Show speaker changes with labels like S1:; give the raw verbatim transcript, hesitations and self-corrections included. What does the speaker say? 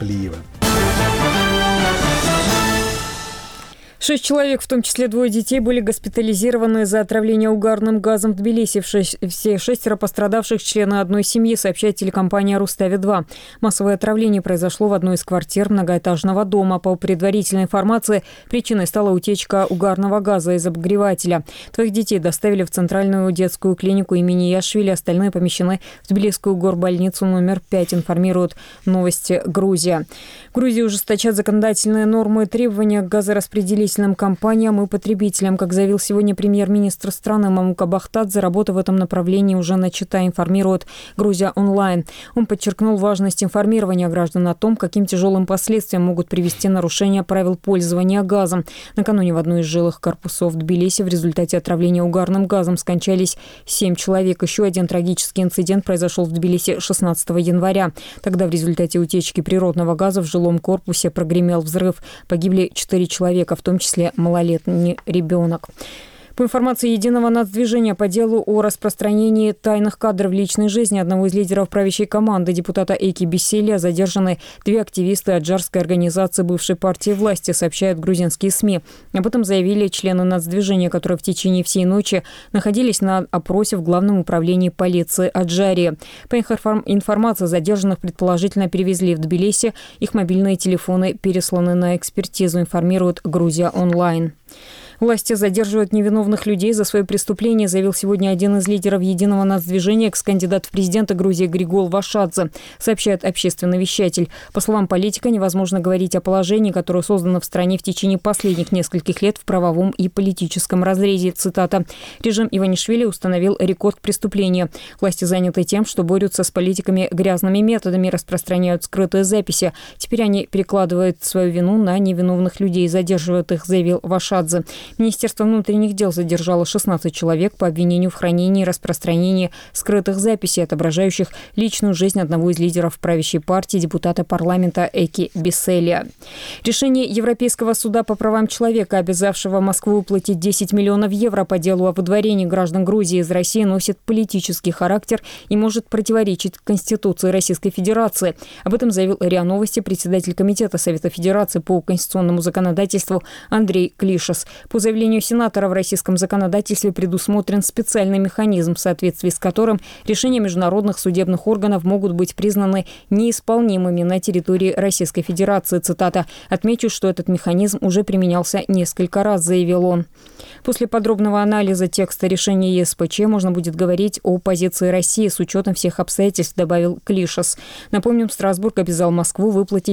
S1: Алиева.
S2: Шесть человек, в том числе двое детей, были госпитализированы за отравление угарным газом в Тбилиси. Все шестеро пострадавших члены одной семьи, сообщает телекомпания «Рустави два». Массовое отравление произошло в одной из квартир многоэтажного дома. По предварительной информации, причиной стала утечка угарного газа из обогревателя. Твоих детей доставили в центральную детскую клинику имени Яшвили. Остальные помещены в Тбилисскую горбольницу номер пять, информируют «Новости Грузия». В Грузии ужесточат законодательные нормы и требования к газораспределительным компаниям и потребителям. Как заявил сегодня премьер-министр страны Мамука Бахтадзе, работа в этом направлении уже начата, информирует «Грузия онлайн». Он подчеркнул важность информирования граждан о том, каким тяжелым последствиям могут привести нарушения правил пользования газом. Накануне в одной из жилых корпусов Тбилиси в результате отравления угарным газом скончались семь человек. Еще один трагический инцидент произошел в Тбилиси шестнадцатого января. Тогда в результате утечки природного газа в жилом корпусе прогремел взрыв. Погибли четыре человека, в том числе малолетний ребенок. По информации Единого нацдвижения по делу о распространении тайных кадров в личной жизни одного из лидеров правящей команды, депутата Эки Беселия, задержаны две активисты аджарской организации бывшей партии власти, сообщают грузинские СМИ. Об этом заявили члены нацдвижения, которые в течение всей ночи находились на опросе в Главном управлении полиции Аджарии. По информации, задержанных предположительно перевезли в Тбилиси. Их мобильные телефоны пересланы на экспертизу, информирует «Грузия онлайн». Власти задерживают невиновных людей за свои преступления, заявил сегодня один из лидеров Единого нацдвижения, экс-кандидат в президенты Грузии Григол Вашадзе, сообщает общественный вещатель. По словам политика, невозможно говорить о положении, которое создано в стране в течение последних нескольких лет в правовом и политическом разрезе. Цитата. «Режим Иванишвили установил рекорд преступления. Власти заняты тем, что борются с политиками грязными методами, распространяют скрытые записи. Теперь они перекладывают свою вину на невиновных людей, задерживают их», заявил Вашадзе. Министерство внутренних дел задержало шестнадцать человек по обвинению в хранении и распространении скрытых записей, отображающих личную жизнь одного из лидеров правящей партии, депутата парламента Эки Беселия. Решение Европейского суда по правам человека, обязавшего Москву выплатить десять миллионов евро по делу о выдворении граждан Грузии из России, носит политический характер и может противоречить Конституции Российской Федерации. Об этом заявил РИА Новости председатель Комитета Совета Федерации по конституционному законодательству Андрей Клишес. По заявлению сенатора, в российском законодательстве предусмотрен специальный механизм, в соответствии с которым решения международных судебных органов могут быть признаны неисполнимыми на территории Российской Федерации. Цитата. «Отмечу, что этот механизм уже применялся несколько раз», заявил он. После подробного анализа текста решения ЕСПЧ можно будет говорить о позиции России с учетом всех обстоятельств, добавил Клишес. Напомним, Страсбург обязал Москву выплатить